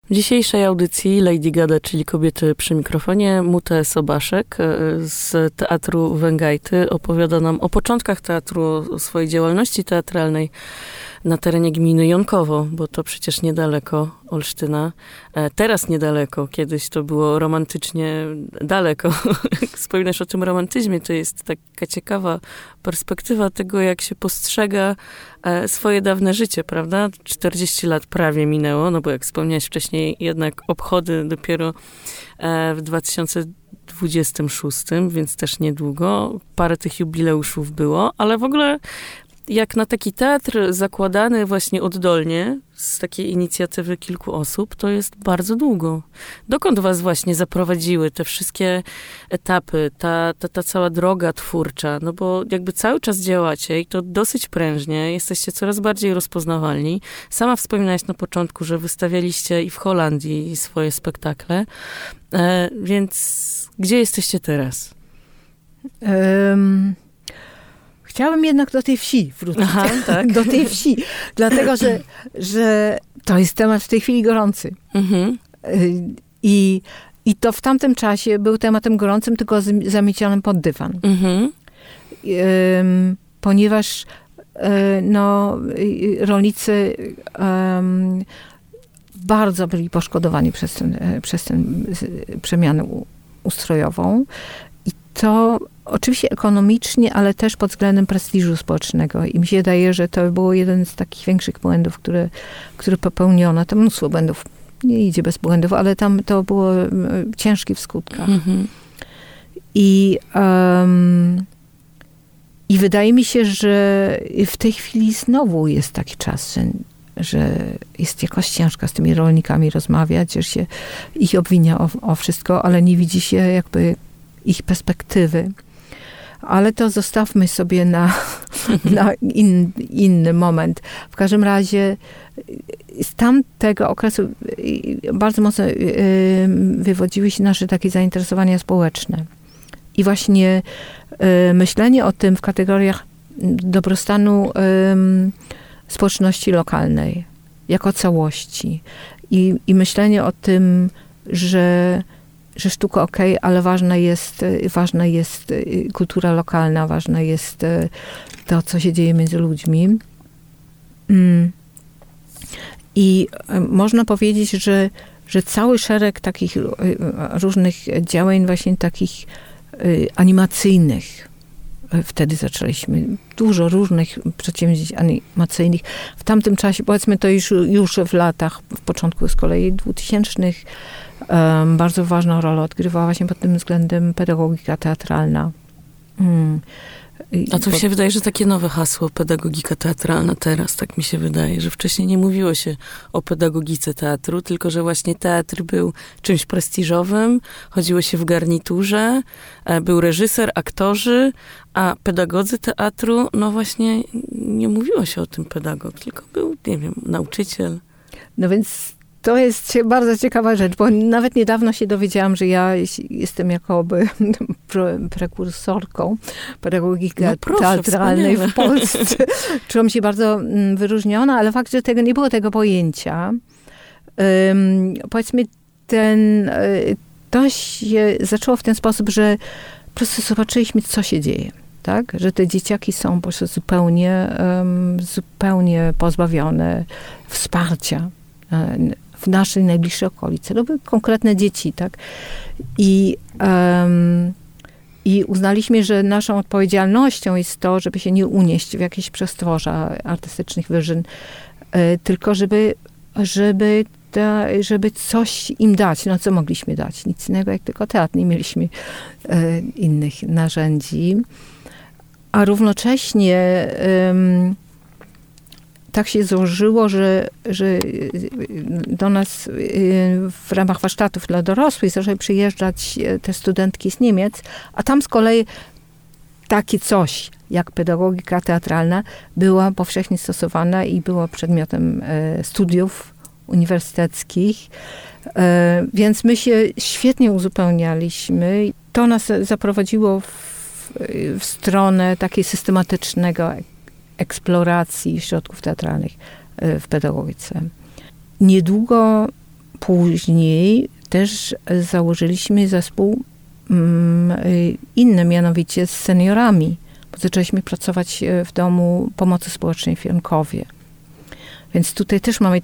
W dzisiejszej audycji Lady Gada, czyli kobiety przy mikrofonie, Mute Sobaszek z Teatru Węgajty opowiada nam o początkach teatru, o swojej działalności teatralnej na terenie gminy Jonkowo, bo to przecież niedaleko Olsztyna. Teraz niedaleko, kiedyś to było romantycznie daleko. Jak wspominasz o tym romantyzmie, to jest taka ciekawa perspektywa tego, jak się postrzega swoje dawne życie, prawda? 40 lat prawie minęło, no bo jak wspomniałeś wcześniej, jednak obchody dopiero w 2026, więc też niedługo. Parę tych jubileuszów było, ale w ogóle jak na taki teatr zakładany właśnie oddolnie, z takiej inicjatywy kilku osób, to jest bardzo długo. Dokąd was właśnie zaprowadziły te wszystkie etapy, ta cała droga twórcza? No bo jakby cały czas działacie i to dosyć prężnie, jesteście coraz bardziej rozpoznawalni. Sama wspominałaś na początku, że wystawialiście i w Holandii swoje spektakle, więc gdzie jesteście teraz? Chciałam jednak do tej wsi wrócić. Aha, tak. Do tej wsi. Dlatego, że to jest temat w tej chwili gorący. Mhm. I to w tamtym czasie był tematem gorącym, tylko zamiecionym pod dywan. Mhm. Ponieważ rolnicy bardzo byli poszkodowani przez tę przemianę ustrojową. I to oczywiście ekonomicznie, ale też pod względem prestiżu społecznego. I mi się wydaje, że to był jeden z takich większych błędów, które popełniono. Tam mnóstwo błędów. Nie idzie bez błędów, ale tam to było ciężkie w skutkach. Mhm. I wydaje mi się, że w tej chwili znowu jest taki czas, że jest jakoś ciężko z tymi rolnikami rozmawiać, że się ich obwinia o wszystko, ale nie widzi się jakby ich perspektywy. Ale to zostawmy sobie na inny moment. W każdym razie z tamtego okresu bardzo mocno wywodziły się nasze takie zainteresowania społeczne. I właśnie myślenie o tym w kategoriach dobrostanu społeczności lokalnej, jako całości. I myślenie o tym, że sztuka okej, ale ważna jest kultura lokalna, ważne jest to, co się dzieje między ludźmi. I można powiedzieć, że cały szereg takich różnych działań, właśnie takich animacyjnych, wtedy zaczęliśmy dużo różnych przedsięwzięć animacyjnych. W tamtym czasie, powiedzmy to już w latach, w początku z kolei 2000 bardzo ważną rolę odgrywała właśnie pod tym względem pedagogika teatralna. A to mi się wydaje, że takie nowe hasło, pedagogika teatralna teraz, tak mi się wydaje, że wcześniej nie mówiło się o pedagogice teatru, tylko że właśnie teatr był czymś prestiżowym, chodziło się w garniturze, był reżyser, aktorzy, a pedagodzy teatru, no właśnie nie mówiło się o tym pedagog, tylko był, nie wiem, nauczyciel. No więc to jest bardzo ciekawa rzecz, bo nawet niedawno się dowiedziałam, że ja jestem jakoby prekursorką pedagogiki teatralnej w Polsce. Czułam się bardzo wyróżniona, ale fakt, że nie było tego pojęcia. Powiedzmy, to się zaczęło w ten sposób, że po prostu zobaczyliśmy, co się dzieje. Tak? Że te dzieciaki są po prostu zupełnie pozbawione wsparcia w naszej najbliższej okolicy. To były konkretne dzieci, tak? I uznaliśmy, że naszą odpowiedzialnością jest to, żeby się nie unieść w jakieś przestworza artystycznych wyżyn, tylko żeby coś im dać. No co mogliśmy dać? Nic innego jak tylko teatr. Nie mieliśmy innych narzędzi. A równocześnie tak się złożyło, że do nas w ramach warsztatów dla dorosłych zaczęły przyjeżdżać te studentki z Niemiec, a tam z kolei takie coś jak pedagogika teatralna była powszechnie stosowana i była przedmiotem studiów uniwersyteckich. Więc my się świetnie uzupełnialiśmy. To nas zaprowadziło w stronę takiej systematycznego eksploracji środków teatralnych w pedagogice. Niedługo później też założyliśmy zespół inny, mianowicie z seniorami. Zaczęliśmy pracować w domu pomocy społecznej w Jankowie. Więc tutaj też mamy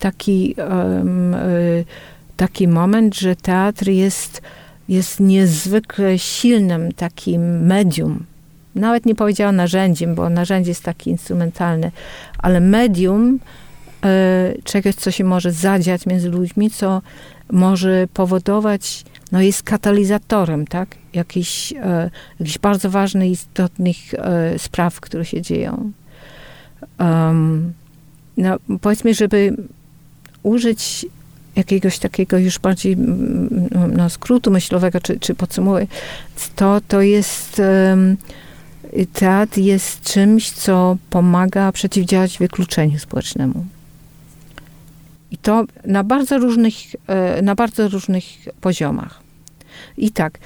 taki moment, że teatr jest niezwykle silnym takim medium. Nawet nie powiedziałam narzędziem, bo narzędzie jest takie instrumentalne, ale medium czegoś, co się może zadziać między ludźmi, co może powodować, jest katalizatorem, tak? Jakichś bardzo ważnych, istotnych spraw, które się dzieją. Powiedzmy, żeby użyć jakiegoś takiego już bardziej skrótu myślowego, czy podsumować, to jest teatr jest czymś, co pomaga przeciwdziałać wykluczeniu społecznemu. I to na bardzo różnych poziomach. I tak.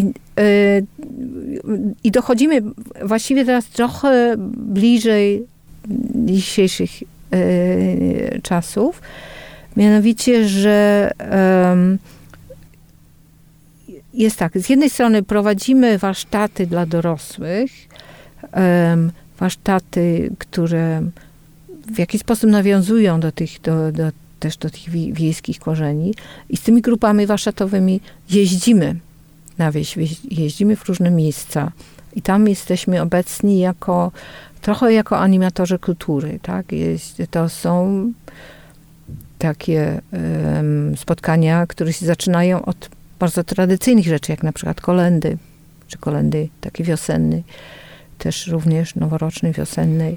I dochodzimy właściwie teraz trochę bliżej dzisiejszych czasów. Mianowicie, że jest tak. Z jednej strony prowadzimy warsztaty dla dorosłych, warsztaty, które w jakiś sposób nawiązują też do tych wiejskich korzeni. I z tymi grupami warsztatowymi jeździmy na wieś, jeździmy w różne miejsca. I tam jesteśmy obecni trochę jako animatorzy kultury, tak? To są takie spotkania, które się zaczynają od bardzo tradycyjnych rzeczy, jak na przykład kolendy, czy kolendy takie wiosenne, też również noworoczny, wiosenny,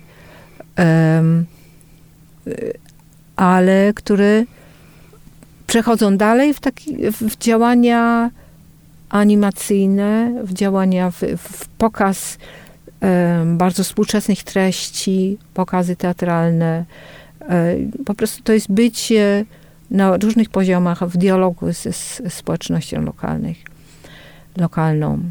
ale które przechodzą dalej w działania animacyjne, w działania, w pokaz bardzo współczesnych treści, pokazy teatralne. Po prostu to jest bycie na różnych poziomach w dialogu ze społecznością lokalną.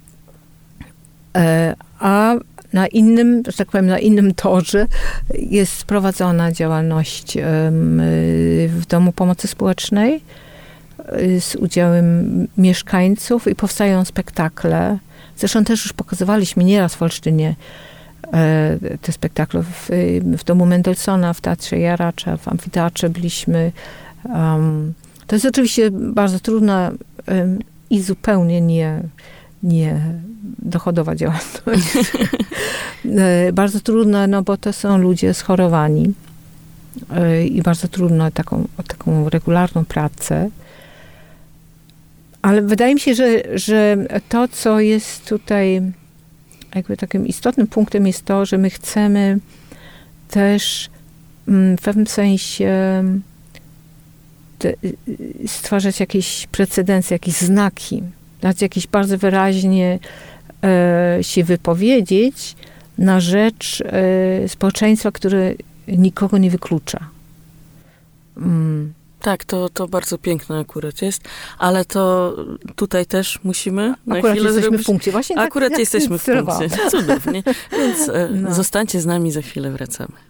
A na innym, że tak powiem, na innym torze jest prowadzona działalność w Domu Pomocy Społecznej z udziałem mieszkańców i powstają spektakle. Zresztą też już pokazywaliśmy nieraz w Olsztynie te spektakle w Domu Mendelssohna, w Teatrze Jaracza, w Amfiteatrze byliśmy. To jest oczywiście bardzo trudna i zupełnie nie dochodowa działalność. Bardzo trudna, bo to są ludzie schorowani i bardzo trudno o taką regularną pracę. Ale wydaje mi się, że to, co jest tutaj jakby takim istotnym punktem, jest to, że my chcemy też w pewnym sensie stwarzać jakieś precedensy, jakieś znaki, dać jakieś bardzo wyraźnie się wypowiedzieć na rzecz społeczeństwa, które nikogo nie wyklucza. Tak, to bardzo piękne akurat jest, ale to tutaj też musimy na akurat chwilę jesteśmy zrobić... w punkcie. Właśnie akurat tak jesteśmy w punkcie. Cudownie. Więc zostańcie z nami, za chwilę wracamy.